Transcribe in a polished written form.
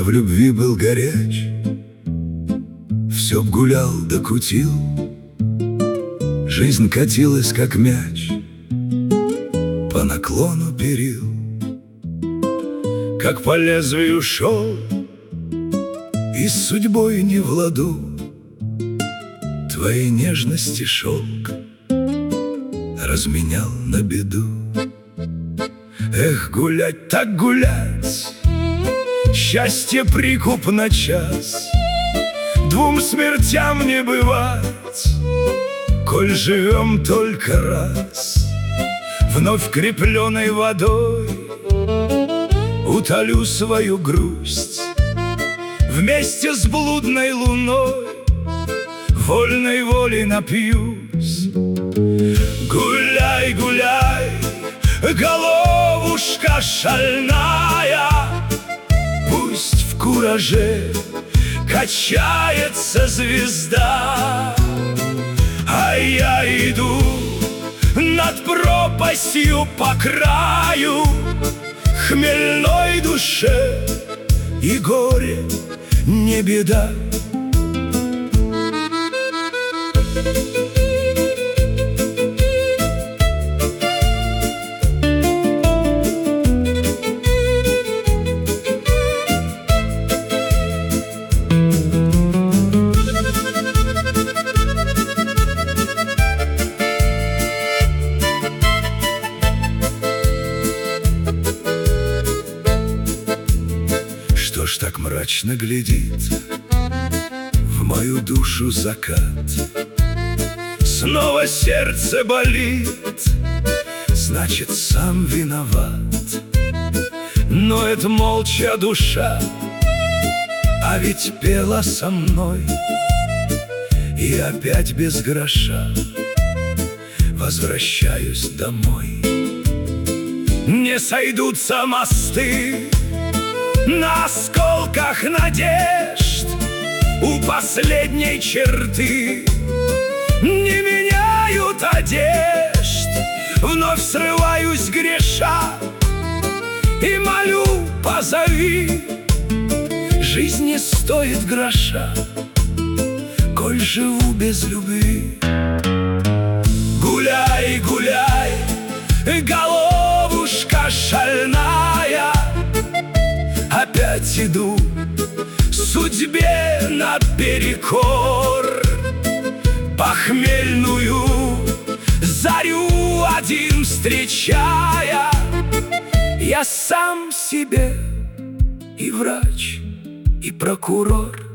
в любви был горяч, все б гулял да кутил, жизнь катилась, как мяч, по наклону перил. Как по лезвию шел, и с судьбой не в ладу, твоей нежности шелк разменял на беду. Эх, гулять так гулять, счастье прикуп на час, двум смертям не бывать, коль живем только раз. Вновь крепленной водой утолю свою грусть, вместе с блудной луной вольной волей напьюсь. Гуляй, гуляй, головушка шальная, пусть в кураже качается звезда, а я иду над пропастью по краю, хмельной душе и горе не беда. Что ж так мрачно глядит в мою душу закат? Снова сердце болит, значит, сам виноват. Ноет молча душа, а ведь пела со мной, и опять без гроша возвращаюсь домой. Не сойдутся мосты на осколках надежд у последней черты, не меняют одежд. Вновь срываюсь греша и молю: позови. Жизнь не стоит гроша, коль живу без любви. Гуляй, гуляй, головушка шальная, опять иду судьбе наперекор. Похмельную зарю один встречая, я сам себе и врач, и прокурор.